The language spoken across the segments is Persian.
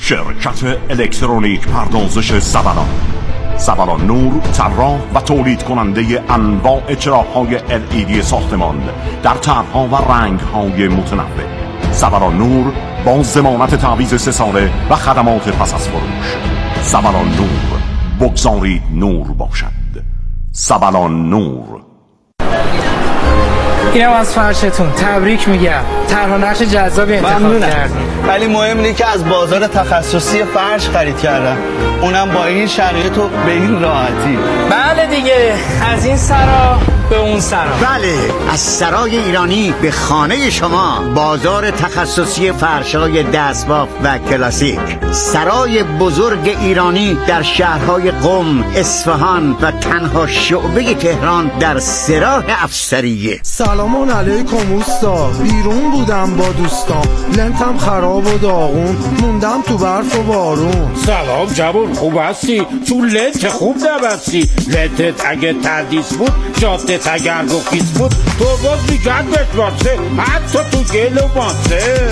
شرکت الکترونیک پردازش زبلان. زبلان نور طراح و تولید کننده انواع چراغ‌های LED ساختمان در طرح‌ها و رنگ‌های متنوع. زبلان نور با ضمانت تعویض 3 ساله و خدمات پس از فروش. زبلان نور، بگذارید نور باشد. زبلان نور. اینم از فرشتون، تبریک میگم. طرح و نقش جذابی انتخاب کردین. ولی مهم اینه که از بازار تخصصی فرش خرید کردم، اونم با این شرایط و به این راحتی. بله دیگه، از این سرا به اون سرا. بله، از سرای ایرانی به خانه شما. بازار تخصصی فرش‌های دستباف و کلاسیک. سرای بزرگ ایرانی در شهرهای قم، اصفهان و تنها شعبه تهران در سراح افسریه. سلام علیکم اوستا، بیرون بودم با دوستام، لنتم خراب و داغون، موندم تو برف و بارون. سلام جوون، خوب هستی؟ تو لنت خوب نبستی. لنتت اگه تردیس بود، جادت اگر گفیز بود، تو باز میگن بشواسه، حتی تو گل و ماسه.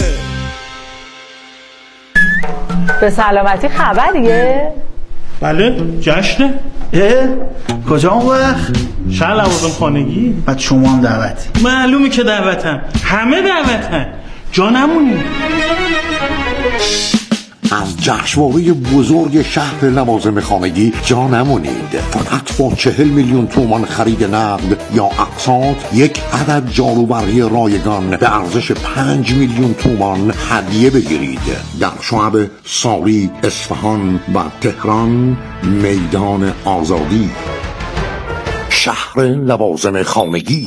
به سلامتی خبریه؟ بله، جشنه. کجا اون وقت؟ شهر لوازم خانگی. بعد شما هم دعوتی؟ معلومه که دعوتم، همه دعوتن، جا نمونی. از جشنواره بزرگ شهر لوازم خانگی جا نمونید. فقط با 40 میلیون تومان خرید نقد یا اقساط یک عدد جاروبرقی رایگان به ارزش 5 میلیون تومان هدیه بگیرید. در شعب ساری، اصفهان و تهران، میدان آزادی. شهر لوازم خانگی.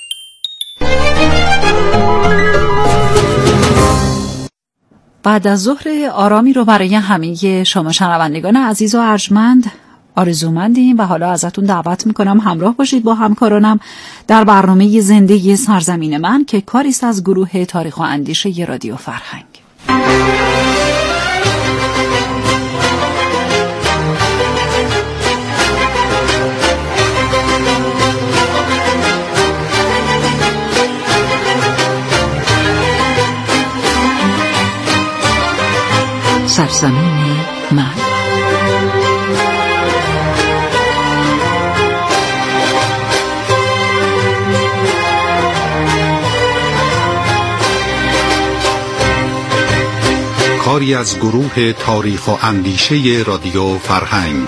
بعد از ظهر آرامی رو برای همه شما شنوندگان عزیز و ارجمند آرزومندیم و حالا ازتون دعوت میکنم همراه باشید با همکارانم در برنامه زندگی سرزمین من که کاری است از گروه تاریخ و اندیشه رادیو فرهنگ. سرزمین من. کاری از گروه تاریخ و اندیشه رادیو فرهنگ.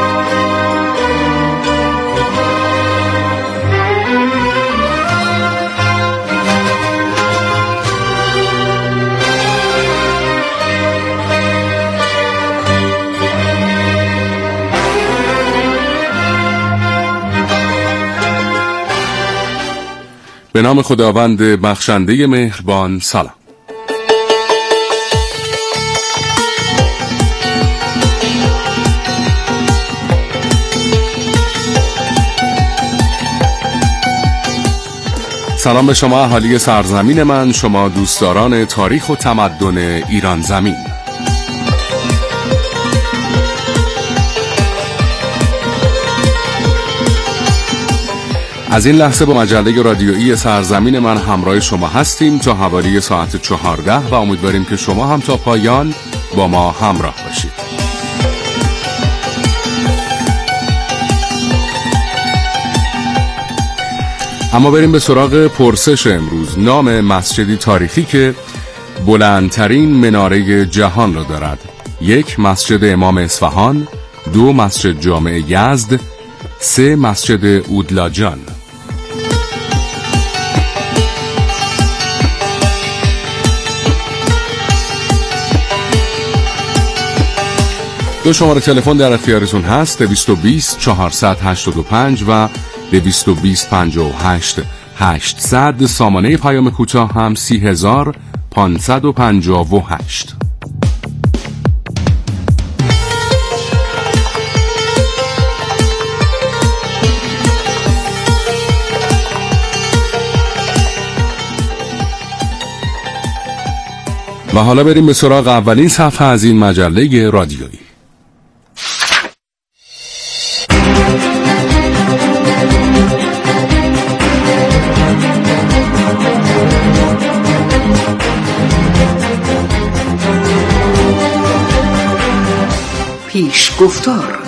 به نام خداوند بخشنده مهربان. سلام. سلام به شما اهالی سرزمین من، شما دوستداران تاریخ و تمدن ایران زمین. از این لحظه با مجله رادیویی سرزمین من همراه شما هستیم تا حوالی ساعت 14 و امیدواریم که شما هم تا پایان با ما همراه باشید. اما بریم به سراغ پرسش امروز. نام مسجدی تاریخی که بلندترین مناره جهان را دارد: 1 مسجد امام اصفهان، 2 مسجد جامع یزد، 3 مسجد اودلاجان. دو شماره تلفن در اختیارتون هست: 220 485 و 220 58 800. سامانه پیام کوتاه هم 30558. و حالا بریم به سراغ اولین صفحه از این مجله رادیویی. پیش گفتار.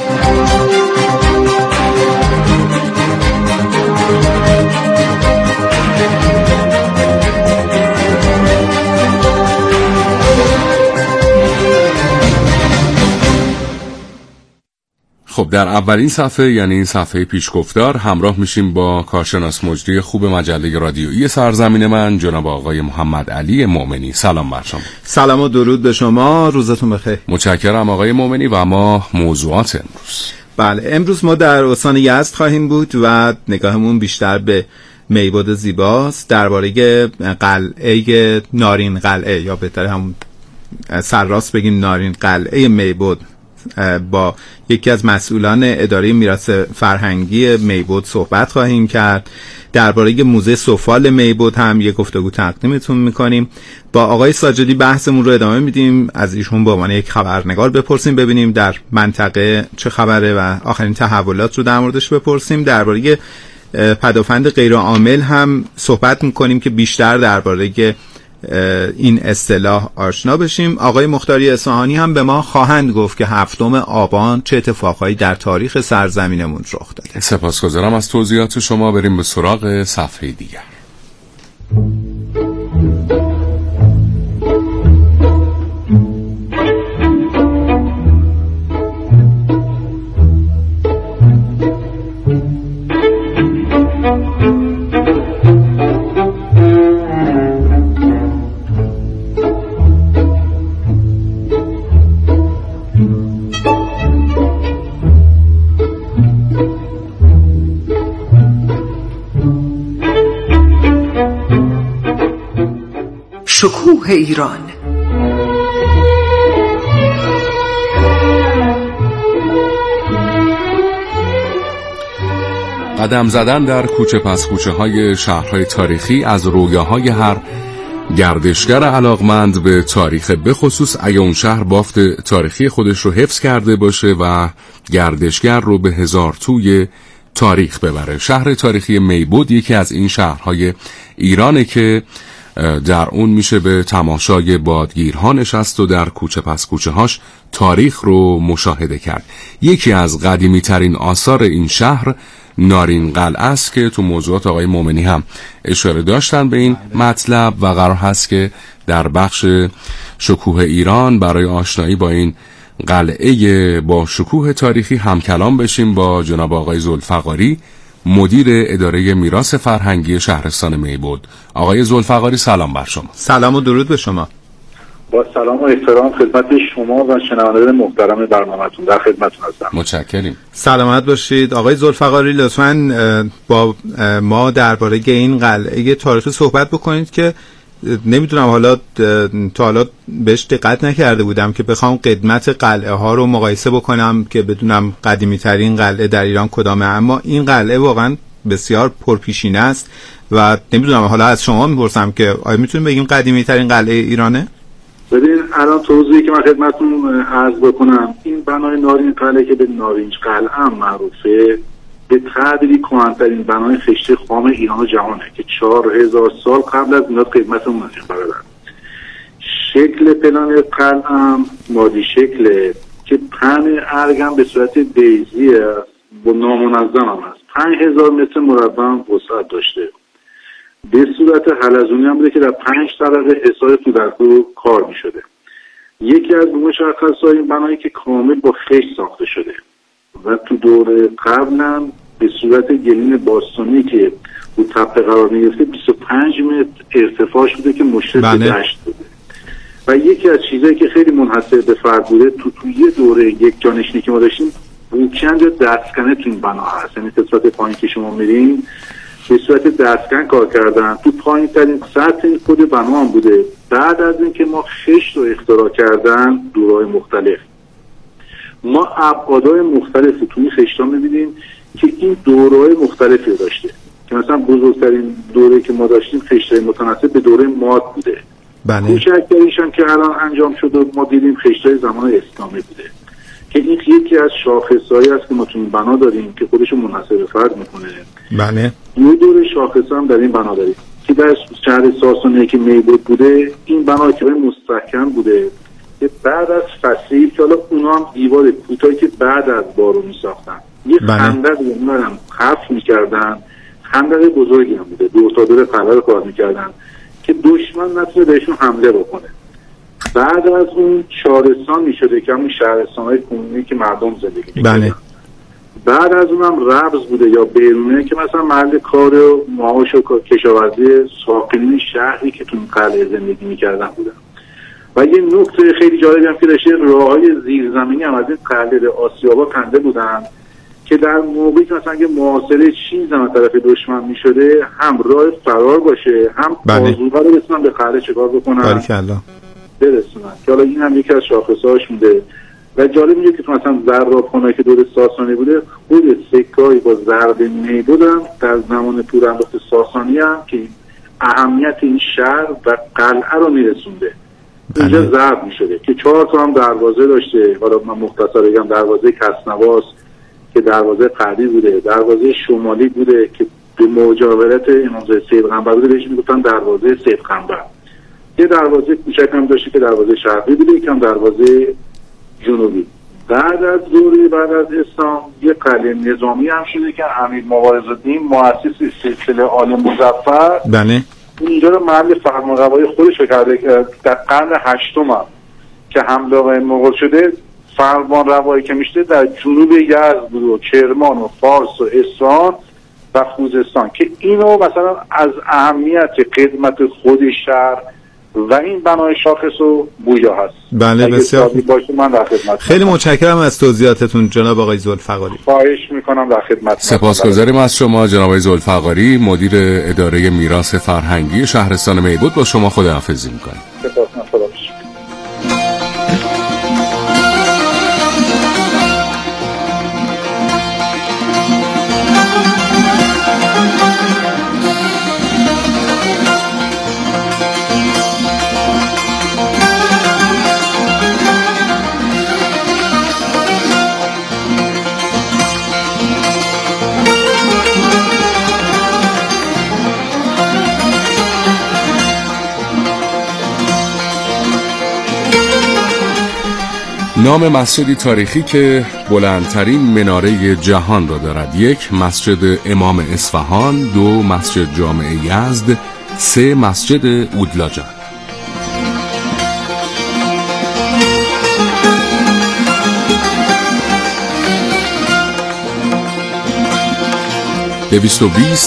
خب در اولین صفحه یعنی صفحه پیشگفتار همراه میشیم با کارشناس مجری خوب مجله رادیویی سرزمین من جناب آقای محمد علی مومنی. سلام بر شما. سلام و درود به شما، روزتون بخیر. متشکرم آقای مومنی. و ما موضوعات امروز، بله امروز ما در استان یزد خواهیم بود و نگاهمون بیشتر به میبود زیباست، درباره قلعه نارین قلعه یا بهتر هم سرراست بگیم نارین قلعه میبود با یکی از مسئولان اداره میراث فرهنگی میبود صحبت خواهیم کرد. درباره موزه سفال میبود هم یک گفتگو تقدیمتون میکنیم. با آقای ساجدی بحثمون رو ادامه میدیم، از ایشون به عنوان یک خبرنگار بپرسیم ببینیم در منطقه چه خبره و آخرین تحولات رو در موردش بپرسیم. درباره پدافند غیرعامل هم صحبت میکنیم که بیشتر درباره این اصطلاح آشنا بشیم. آقای مختاری اصفهانی هم به ما خواهند گفت که 7 آبان چه اتفاقایی در تاریخ سرزمینمون رخ داده. سپاسگزارم از توضیحات شما. بریم به سراغ صفحه دیگر. شکوه ایران. قدم زدن در کوچه پس کوچه های شهرهای تاریخی از رویاهای هر گردشگر علاقمند به تاریخ، به خصوص اگه اون شهر بافت تاریخی خودش رو حفظ کرده باشه و گردشگر رو به هزار توی تاریخ ببره. شهر تاریخی میبود یکی از این شهرهای ایرانه که در اون میشه به تماشای بادگیرها نشست و در کوچه پس کوچه هاش تاریخ رو مشاهده کرد. یکی از قدیمی ترین آثار این شهر نارین قلعه است که تو موضوعات آقای مومنی هم اشاره داشتن به این مطلب و قرار هست که در بخش شکوه ایران برای آشنایی با این قلعه با شکوه تاریخی هم کلام بشیم با جناب آقای ذوالفقاری، مدیر اداره میراث فرهنگی شهرستان میبود. آقای ذوالفقاری سلام بر شما. سلام و درود به شما. با سلام و احترام خدمت شما و شنوندگان محترم برنامه‌تون در خدمتتون هستم. متشکرم. سلامت باشید. آقای ذوالفقاری لطفاً با ما درباره این قلعه تاریخی صحبت بکنید که نمیدونم تا حالا بهش دقت نکرده بودم که بخوام قدمت قلعه ها رو مقایسه بکنم که بدونم قدیمی ترین قلعه در ایران کدامه، اما این قلعه واقعا بسیار پرپیشینه است و نمیدونم حالا از شما میپرسم که آیا میتونیم بگیم قدیمی ترین قلعه ایرانه؟ ببین الان توضیحی که من خدمتتون عرض بکنم، این بنای نارین قلعه که به نارنج قلعه هم معروفه به تعدیلی کهن‌ترین بنای خشت خام ایران و جهانه که 4000 سال قبل از میلاد قدمتمون نشون دادن. شکل پلان قلعه هم مادی شکله که پهن ارگم به صورت بیضی با نامنظم هم هست. 5000 متر مربع وسعت داشته. به صورت حلزونی هم بوده که در 5 طبقه حصار تو در تو کار می شده. یکی از مشخصات این بنایی که کامل با خشت ساخته شده و تو دور قبل هم به صورت گلین باستانی که رو تپه قرار می‌گرفته 25 متر ارتفاعش بوده که مشرف به دشت بوده. و یکی از چیزایی که خیلی منحصر به فرد بوده تو یه دوره یک جانشینی که ما داشتیم بوکند یا دستکنه تو این بنا هست، یعنی قسمت پایین که شما میرین به صورت دستکن کار کردن. تو پایین ترین سطح این خود بنا هم بوده. بعد از اینکه ما خشت رو اختراع کردن دورهای مختلف ما ابعادهای مختلفی توی خشت‌ها می‌بینیم که این دورهای مختلفی داشته که مثلا بزرگترین دوره که ما داشتیم خشت‌های متناسب به دوره ماد بوده. بله. کوچکترینش هم که الان انجام شده ما دیدیم خشت‌های زمان اسلامی بوده که این یکی از شاخصهایی است که ما تو این بنا داریم که خودشو منحصر فرد میکنه. بله. یه دور شاخص هم در این بنا داریم که در شهر ساسانی که میبود بوده این بنا که مستحکم بوده که بعد از فصیل که حالا اونا هم دیوار کوتاهی که بعد از بارو میساختن یه خندق میمونن حرف میکردن، خندق بزرگی هم بوده، دور تا دور قلعه رو کار میکردن که دشمن نتونه بهشون حمله بکنه. بعد از اون چهارستان میشده که همون شهرستان‌های کنونی که مردم زندگی میکردن. بعد از اونم ربز بوده یا بیرونه که مثلا محل کار و معاش و کشاورزی ساکنین شهری که تو این قلعه زندگی میکردن بودن. و یه نکته خیلی جالبی هم که داشته، راههای زیرزمینی هم از این قلعه به آسیابا کنده بودن که در موقعی که مثلا اگه محاصره چیز هم طرف دشمن میشده هم راه فرار باشه، هم بازوها رو بتونن به قلعه چکار بکنن برسونن، که حالا این هم یکی از شاخصهاش بوده. و جالب میگه که مثلا زرادخانه‌ای که دور ساسانی بوده خود سکه‌ای با ضرب می بودن در زمان پوراندخت ساسانی هم که اهمیت این شهر و قلعه رو میرسونده. اینجا ضرب میشده که 4 تا هم دروازه داشته. حالا من مختصر بگم، دروازه کسنواس که دروازه قدی بوده، دروازه شمالی بوده که به مجاورت امام زاده سیدقنبر بوده، بهش میگفتن دروازه سیدقنبر. یه دروازه کوچک هم داشته که دروازه شرقی بوده، یکم دروازه جنوبی. بعد از اسلام یه قلعه نظامی هم شده که امیر مبارزالدین مؤسس سلسله آل مظفر اینجا رو محل فرمانروایی خودش کرده که در قرن 8 هم که حمله آقای مغول شده فرمانروایی که میشته در جنوب یزد بود و کرمان و فارس و اصفهان و خوزستان، که اینو مثلا از اهمیت خدمت خود شهر و این بنای شاخص و بویا هست. بله بسیار من در خدمت. خیلی متشکرم از توضیحاتتون جناب آقای ذوالفقاری. خواهش میکنم، در خدمت. سپاسگزاریم از شما جناب آقای ذوالفقاری، مدیر اداره میراث فرهنگی شهرستان میبود. با شما خداحافظی میکنیم. نام مسجدی تاریخی که بلندترین مناره جهان را دارد: 1 مسجد امام اصفهان، 2 مسجد جامع یزد، 3 مسجد اودلاجان. دویست و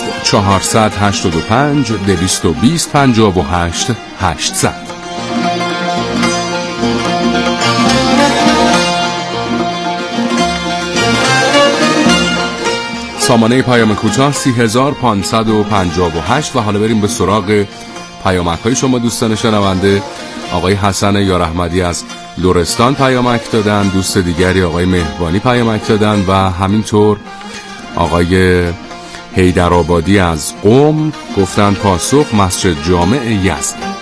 485 220 58 800. سامانه پیام کوتاه 3558. و حالا بریم به سراغ پیامک های شما دوستان شنونده. آقای حسن یارحمدی از لرستان پیامک دادن، دوست دیگری آقای مهربانی پیامک دادن و همینطور آقای حیدرآبادی از قم گفتن پاسخ مسجد جامع یزد.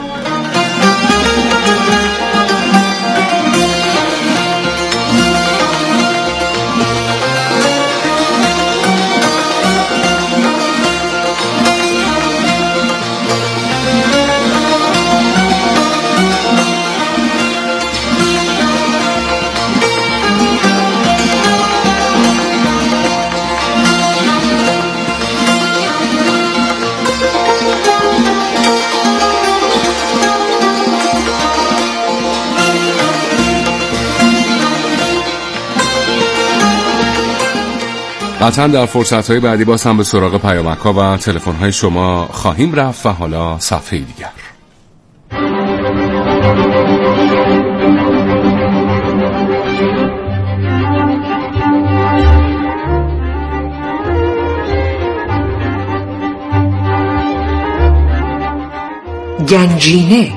قطعا در فرصت‌های بعدی باز هم به سراغ پیامک‌ها و تلفن‌های شما خواهیم رفت. و حالا صفحه دیگر. گنجینه.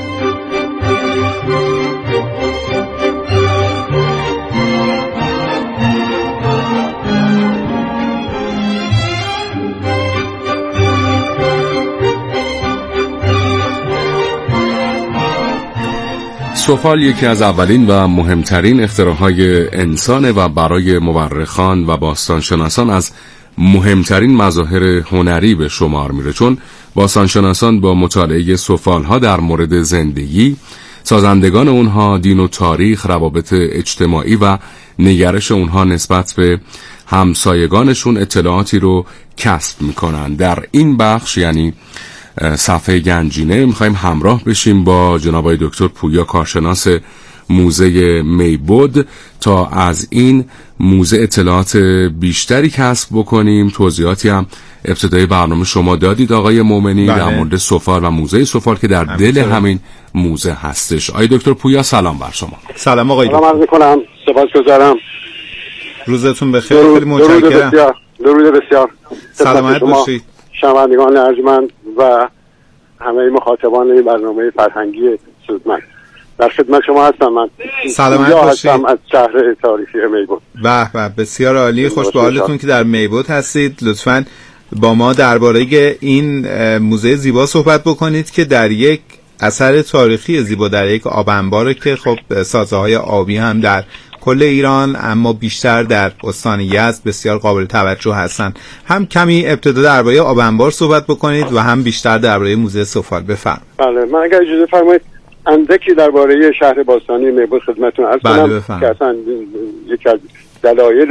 سفال یکی از اولین و مهمترین اختراعهای انسان و برای مورخان و باستانشناسان از مهمترین مظاهر هنری به شمار میره، چون باستانشناسان با مطالعه سفالها در مورد زندگی، سازندگان اونها دین و تاریخ، روابط اجتماعی و نگرش اونها نسبت به همسایگانشون اطلاعاتی رو کسب میکنن. در این بخش یعنی صفحه گنجینه میخوایم همراه بشیم با جناب آقای دکتر پویا، کارشناس موزه میبود، تا از این موزه اطلاعات بیشتری کسب بکنیم. توضیحاتی هم ابتدای برنامه شما دادید آقای مومنی در مورد سفال و موزه سفال که در دل همین موزه هستش. آقای دکتر پویا سلام بر شما. سلام آقای دکتر. سلام عرض می‌کنم. سپاسگزارم. روزتون بخیر. خیلی متشکرم. درود بسیار. سلامت باشید. شنوندگان ارجمند و همه مخاطبان این برنامه فرهنگی سودمند، در خدمت شما هستم. من سلامت باشید. هستم از شهر تاریخی میبود. به بسیار عالی. خوش به حالتون که در میبود هستید. لطفاً با ما درباره این موزه زیبا صحبت بکنید که در یک اثر تاریخی زیبا، در یک آب انباره که خب سازه‌های آبی هم در کل ایران اما بیشتر در استان یزد بسیار قابل توجه هستن. هم کمی ابتدا درباره آب انبار صحبت بکنید و هم بیشتر درباره موزه سفال. بفرمایید. بله، من اگر اجازه فرمایید اندکی درباره شهر باستانی میبود خدمتتون عرض کنم که اصلا یکی از دلایل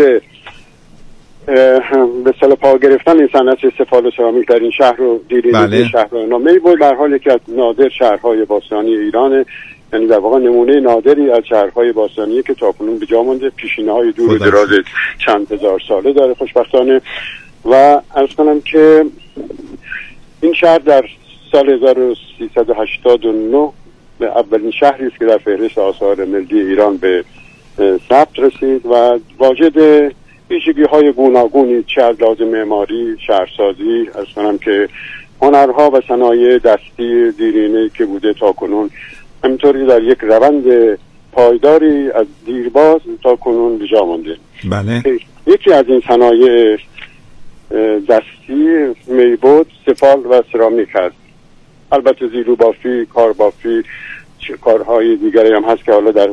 به اصطلاح پا گرفتن این صنعت سفال و سرامیک در این شهر رو دیرینه شهر رو میبود در حالی که از نادر شهرهای باستانی ایران، یعنی در واقع نمونه نادری از شهرهای باستانی که تاکنون به جا مونده، پیشینه‌های دور و دراز چند هزار ساله داره خوشبختانه. و عرض کنم که این شهر در سال 1389 به اولین شهری است که در فهرست آثار ملی ایران به ثبت رسید و واجد ویژگی‌های گوناگونی چه از لحاظ معماری، شهرسازی، عرض کنم که هنرها و صنایع دستی دیرینه‌ای که بوده تاکنون، همینطوری در یک روند پایداری از دیرباز تا کنون به جا مانده. بله. یکی از این صنایع دستی میبود سفال و سرامیک هست. البته زیرو بافی، کار بافی، کارهای دیگری هم هست که حالا در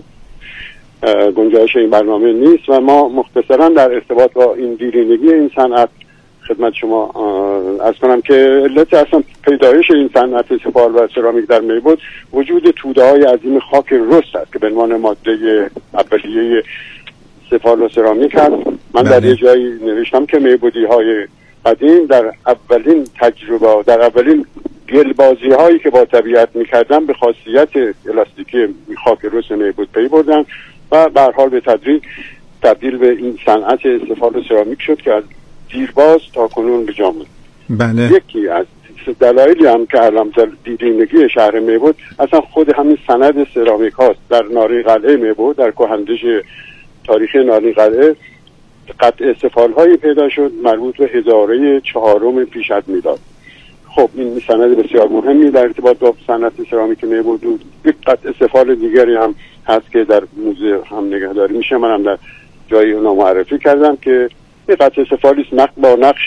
گنجایش این برنامه نیست و ما مختصرا در ارتباط با این دیرینگی این صنعت خدمت شما عرض کنم که علت اصلا پیدایش این صنعت سفال و سرامیک در میبود وجود توده‌های عظیم خاک رست است که به عنوان ماده اولیه سفال و سرامیک هست. من در یه جایی نوشتم که میبودی‌های قدیم در اولین تجربه، در اولین گلبازی هایی که با طبیعت میکردن به خاصیت الاستیکی خاک رس میبود پی بردن و به هر حال به تدریج تبدیل به این صنعت سفال و سرامیک شد که از دیرباز تا کنون به جا ماند. بله. یکی از دلایلی هم که الان دیرینگی شهر میبود اصلا خود همین سند سرامیک هاست. در ناری قلعه میبود، در کهندش تاریخی ناری قلعه قطع سفال هایی پیدا شد مربوط به هزاره 4 پیش از میلاد. خب این سند بسیار مهمی در ارتباط با صنعت سرامیک میبود. یک قطع سفال دیگری هم هست که در موزه هم نگهداری میشه، من هم در جایی اونا معرفی کردم که یک قطع سفالی است با نقش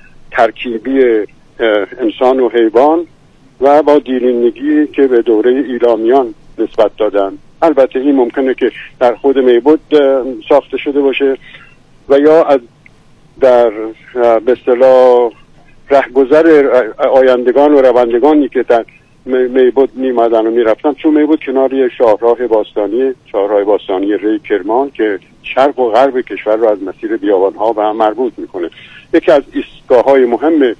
ترکیبی انسان و حیوان و با دیرینگی که به دوره ایلامیان نسبت دادن. البته این ممکنه که در خود میبود ساخته شده باشه و یا از در به اصطلاح رهگذر آیندگان و روندگانی که در میبود میمدن و میرفتن، چون میبود کنار یک شاهراه باستانی ری کرمان که شرق و غرب کشور رو از مسیر بیابانها به هم مربوط میکنه. یکی از ایستگاه‌های مهم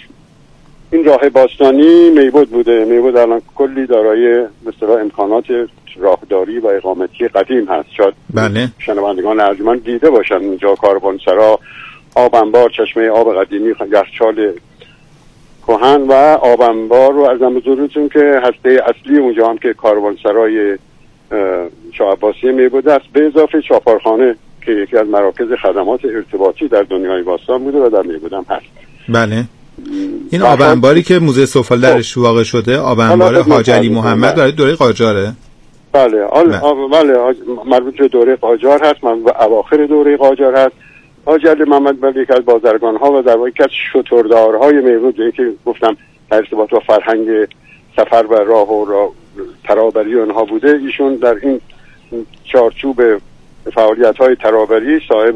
این راه باستانی میبود بوده. میبود الان کلی دارای مثلا امکانات راهداری و اقامتی قدیم هست. شاید بله. شنوندگان ارجمند دیده باشن اینجا کاروانسرا، آب انبار، چشمه آب قدیمی، یخچال کهن و آب انبار رو عرضم بزرگتون که هسته اصلی اونجا هم که کاروانسرای شاه عباسی میبود است، به اضافه چاپارخانه که یکی از مراکز خدمات ارتباطی در دنیای باستان بوده و در میبود هم هست. بله. این آب انباری که موزه سفال درش واقع شده آب انبار حاج علی محمد برای دوره قاجاره؟ بله. بله مربوط به دوره قاجار هست، من به اواخر دوره قاجار هست. حاج علی محمد بله یکی از بازرگان ها و در واقع یکی از شتردارهای میبود که گفتم در ارتباط با فرهنگ سفر و راه و ترابری اونها بوده. ایشون در این چارچوب فعالیت های ترابری صاحب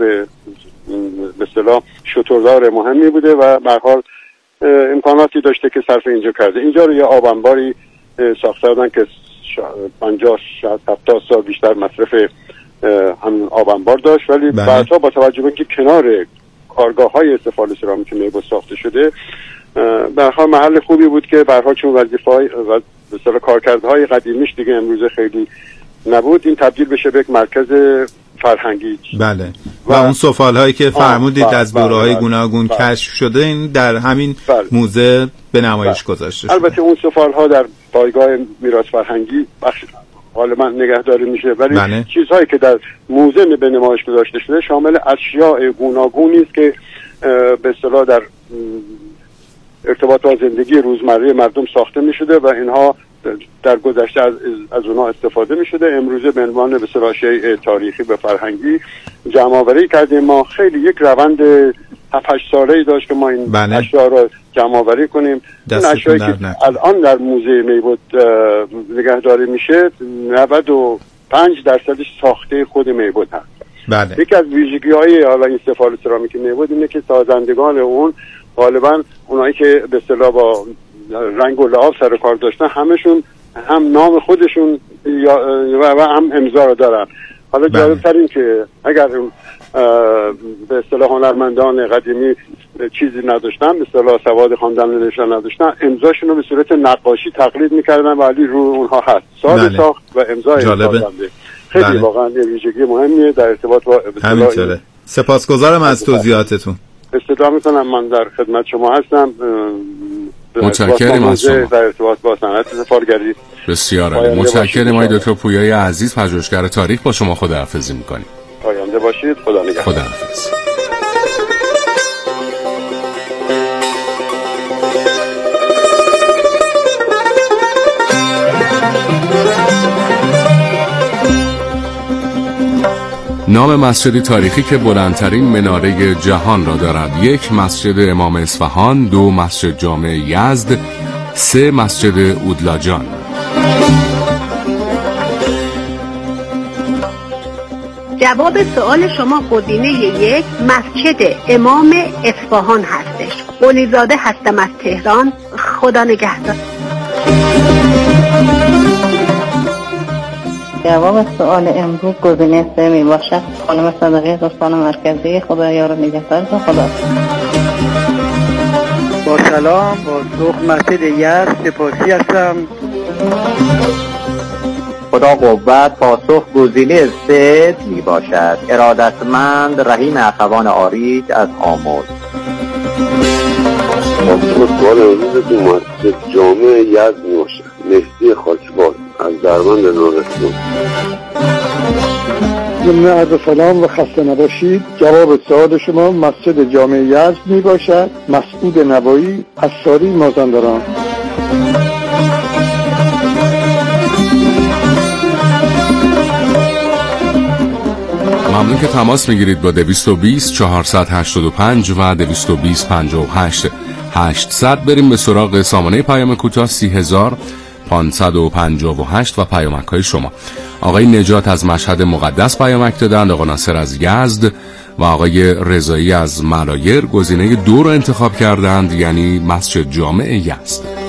به اصطلاح شتردار مهمی بوده و به هر حال امکاناتی داشته که صرف اینجا کرده. اینجا رو یه آب انباری ساخته بودن که 50 60 70 سال بیشتر مصرف همین آب انبار داشت، ولی بعدها با توجه به اینکه کنار کارگاه‌های استفاده سرامیک میبود ساخته شده، به هر حال محل خوبی بود که به هر حال چون وظیفه‌های و به اصطلاح کارکردهای قدیمیش دیگه امروزه خیلی نبود، این تبدیل بشه به یک مرکز فرهنگی. بله. و اون سفالهایی که فرمودید از دوره‌های گوناگون کشف شده، این در همین موزه به نمایش گذاشته شده. البته اون سفالها در پایگاه میراث فرهنگی بخش غالبا نگهداری میشه، ولی چیزهایی که در موزه به نمایش گذاشته شده شامل اشیاء گوناگونی است که به اصطلاح در ارتباط با زندگی روزمره مردم ساخته میشده و اینها در گذشته از اونها استفاده میشده. امروزه به عنوان به اصطلاح شیء تاریخی و فرهنگی جمع‌آوری کردیم. ما خیلی یک روند 7-8 ساله‌ای داشت که ما این اشیاء را جمع‌آوری کنیم. این اشیایی که الان در موزه میبود نگهداری میشه 95% ساخته خود میبود هست. بله. یکی از ویژگی‌های حالا این سفال سرامیک میبود اینه که سازندگان اون غالبا اونایی که به اصطلاح با رنگ و لعاب سر کار داشتن همشون هم نام خودشون و هم امضا رو دارن. حالا جالب‌تر این که اگر به اصطلاح هنرمندان قدیمی چیزی نداشتن، به اصطلاح سواد خواندن و نوشتن نداشتن، امضاشون رو به صورت نقاشی تقلید میکردن ولی رو اونها هست ساده ساخت و امضای سازنده. خیلی واقعا یه ویژگی مهمیه در ارتباط با همینطوره. سپاسگزارم از توضیحاتتون. استدعا میکنم من در خدمت شما هستم. متشکرم از شما. در ارتباط با صنعت سفالگری. بسیار عالی. متشکرم آقای دکتر پویای عزیز، پژوهشگر تاریخ. با شما خداحافظی میکنیم. پاینده باشید. خدا نگهدار. خداحافظ. نام مسجدی تاریخی که بلندترین مناره جهان را دارد: 1 مسجد امام اصفهان، 2 مسجد جامع یزد، 3 مسجد اودلاجان. جواب سوال شما گزینه 1 مسجد امام اصفهان هستش. قلیزاده هستم از تهران. خدا نگهدار. جواب سوال امروز گزینه 3 می باشد. خانم صادقی دوستان مرکزی، خدا یار و نگهدارتون. خدا. با سلام، با سوخ مسجد یزد سپاسی هستم. خدا قوت. پاسخ گزینه 3 می باشد. ارادتمند رحیم اخوان آرید از آمل. سوال امروز تو مسجد جامع یزد می باشد. مهدی خاکبار از درمند نورستان. ضمن عرض سلام و خسته نباشید. جواب سوال شما مسجد جامع یزد می باشد. مسعود نوایی از ساری مازندران. ممنون که تماس میگیرید با 220 485 و 220 58 800. بریم به سراغ سامانه پیام کوتاه 30558 و پیامک های شما. آقای نجات از مشهد مقدس پیامک دادند، آقا ناصر از یزد و آقای رضایی از ملایر گزینه 2 رو انتخاب کردند، یعنی مسجد جامع یزد.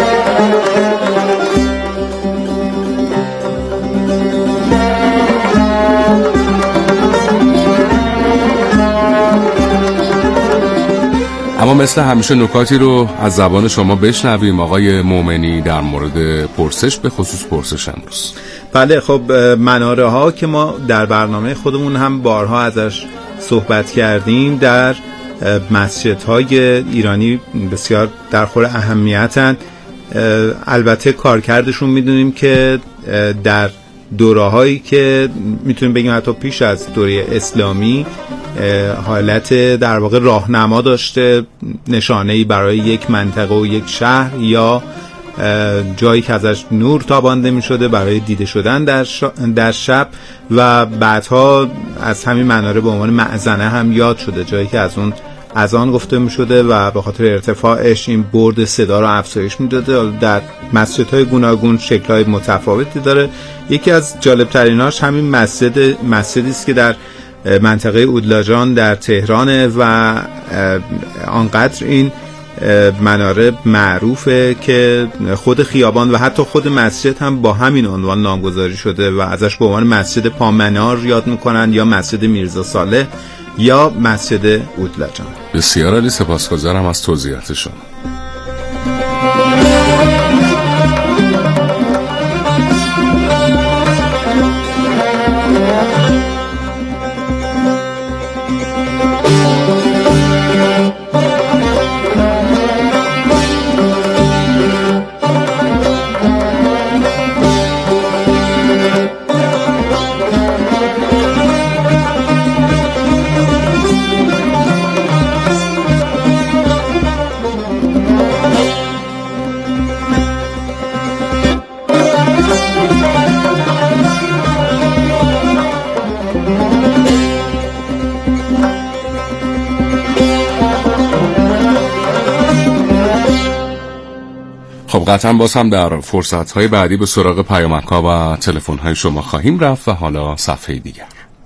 اما مثل همیشه نکاتی رو از زبان شما بشنویم. آقای مومنی در مورد پرسش، به خصوص پرسش امروز. بله، خب مناره ها که ما در برنامه خودمون هم بارها ازش صحبت کردیم، در مسجدهای ایرانی بسیار در خور اهمیتن. البته کارکردشون میدونیم که در دوره‌هایی که میتونیم بگیم حتی پیش از دوره اسلامی حالت در واقع راهنما داشته، نشانه‌ای برای یک منطقه و یک شهر یا جایی که ازش نور تابانده می شده برای دیده شدن در شب، و بعدها از همین مناره به عنوان مأذنه هم یاد شده، جایی که از اون اذان گفته می شده و به خاطر ارتفاعش این برد صدا رو افزایش می داده. در مسجدهای گوناگون شکل‌های متفاوتی داره. یکی از جالب‌تریناش همین مسجدی است که در منطقه اودلاجان در تهرانه و آنقدر این مناره معروفه که خود خیابان و حتی خود مسجد هم با همین عنوان نامگذاری شده و ازش به عنوان مسجد پامنار یاد میکنن یا مسجد میرزا صالح یا مسجد اودلجان. بسیار عالی، سپاسگزارم از توضیحاتشون. خب قطعا باز هم در فرصت‌های بعدی به سراغ پیامک‌ها و تلفن‌های شما خواهیم رفت و حالا صفحه دیگر.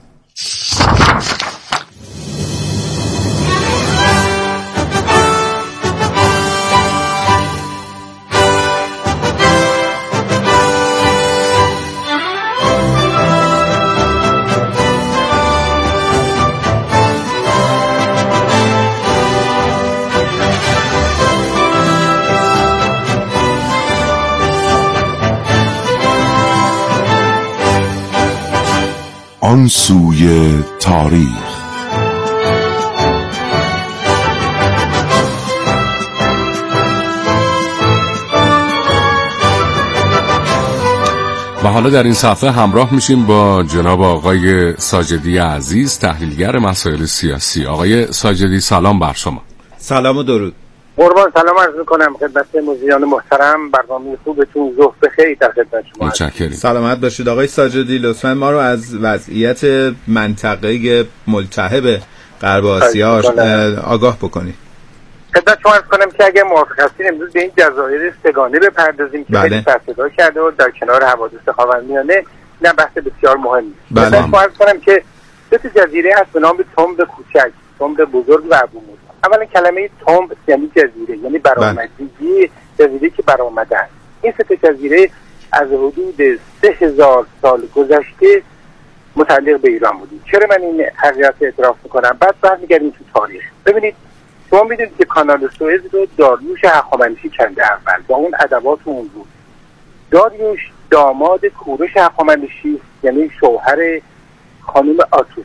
آن سوی تاریخ. و حالا در این صفحه همراه میشیم با جناب آقای ساجدی عزیز، تحلیلگر مسائل سیاسی. آقای ساجدی سلام بر شما. سلام و درود. قربان سلام عرض میکنم خدمت مجریان محترم. برنامه خوبتون ظهر بخیر در خدمت شما. متشکرم. سلامت باشید آقای ساجدی. لطفاً ما رو از وضعیت منطقه ملتهب غرب آسیا آگاه بکنید. خدمت شما عرض کنم که اگر موافق هستین امروز به این جزایر سگانه بپردازیم که خیلی سرصدا کرده و در کنار حوادث خاورمیانه نه بحث بسیار مهمی. خدمت شما عرض کنم که دو تا جزیره هست به نام تنب کوچک، تنب بزرگ و ابوموسا. اولا کلمه تنب یعنی جزیره، یعنی برآمدگی، جزیره که برآمده است. این سه جزیره از حدود 3000 سال گذشته متعلق به ایران بودیم. چرا من این حقیقت اعتراف میکنم؟ بعد برمیگردیم تو تاریخ. ببینید شما میدونید که کانال سوئز رو داریوش هخامنشی کنده اول با اون ادوات اون بود. داریوش داماد کوروش هخامنشی، یعنی شوهر خانم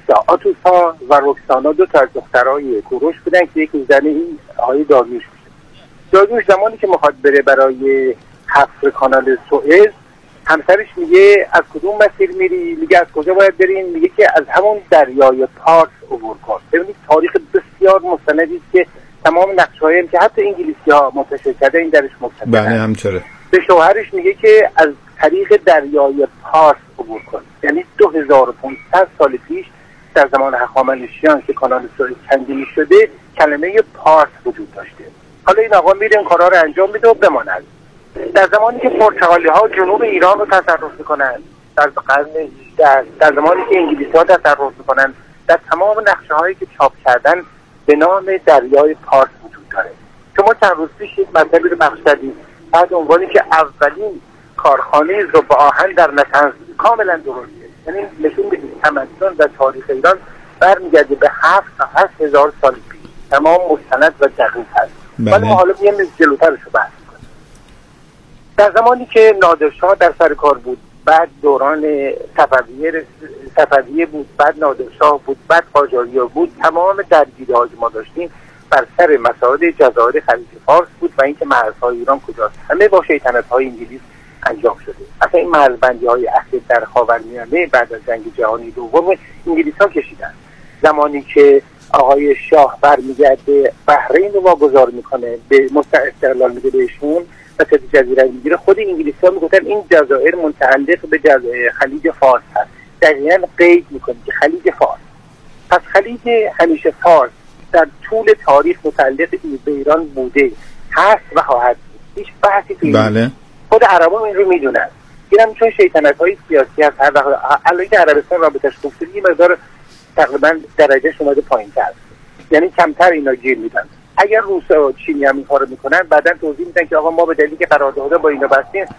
آتوسا و رکسانا دو تا از دخترای کوروش بودن که یکی زن این آقای داریوش میشه. داریوش زمانی که میخواد بره برای حفر کانال سوئز، همسرش میگه از کدوم مسیر میری؟ میگه از کجا باید بریم؟ میگه که از همون دریای پارس عبور کن. ببینید تاریخ بسیار مستندی است که تمام نقشه‌هایی که حتی انگلیسی‌ها منتشر کرده این درش مستند. بله همینطوره. به شوهرش میگه که از طریق دریای پارس عبور کن. یعنی 2500 سال پیش در زمان هخامنشیان که کانال سوئز کندی شده کلمه پارس وجود داشته. حالا این آقا میره این کارا رو انجام میده و بماند. در زمانی که پرتغالی‌ها جنوب ایران رو تصرف میکنن، در قرن 18 در زمانی که انگلیسی‌ها تصرف میکنن، در تمام نقشه‌هایی که چاپ کردن به نام دریای پارس وجود داره. شما چند روز پیش یک مطلبی رو پخش کردید بعد عنوانی که اولین کارخانه رو با آهن در نطنز کاملا درسته. یعنی نشون میده تمدن در تاریخ ایران برمیگرده به 7 تا 8000 سال پیش. تمام مستند و دقیق هست. ولی ما حالا میایم جلوترش رو بحث کنیم. در زمانی که نادرشاه در سر کار بود، بعد دوران صفویه بود، بعد نادرشاه بود، بعد قاجاری‌ها بود، تمام درگیری‌هایی که ما داشتیم بر سر مسائل جزایر خلیج فارس بود و اینکه مرزهای ایران کجاست. همه با شیطنت‌های انگلیس انجام شده. اصلا این مرزبندی‌های اخیر در خاورمیانه بعد از جنگ جهانی دوم انگلیس‌ها کشیدن. زمانی که آقای شاه برمیگرده بحرین رو واگذار میکنه، به استقلال میده بهشون و سه جزیره میگیره، خود انگلیسی‌ها میگفتن این جزایر متعلق به جزایر خلیج فارس هست. دقیقاً قید میکنه که خلیج فارس. پس خلیج همیشه فارس در طول تاریخ متعلق به ایران بوده، هست و خواهد بود. هیچ بحثی توی بله. خود عربا این رو میدونن. اینم چون شیطنت‌های سیاسی هست، هر وقت الان که عربستان رابطش خوب شده یه مقدار تقریبا درجهش اومده پایین‌تر، یعنی کمتر اینا گیر میدن. اگر روسا و چینی هم این کارو میکنن بعدن توضیح میدن که آقا ما به دلیلی که قرارداد با اینا بستیم